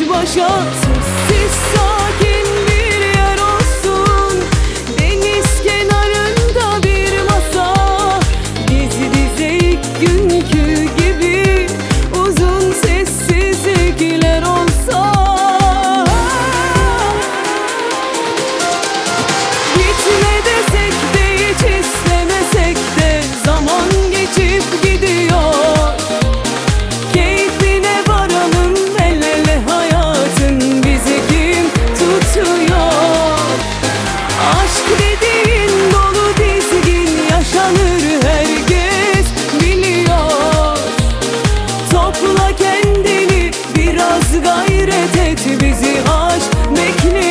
başa. Sessiz sakin bir yer olsun, deniz kenarında bir masa. Diz dize ilk günkü gibi uzun sessizlikler olsa. Gitme desek de hiç istemesek de zaman geçip gidiyor. Keyfine varalım el ele, hayatın bizi kim tutuyor? Aşk dediğin dolu dizgin yaşanır, herkes biliyor. Topla kendini, biraz gayret et, bizi aşk bekliyor.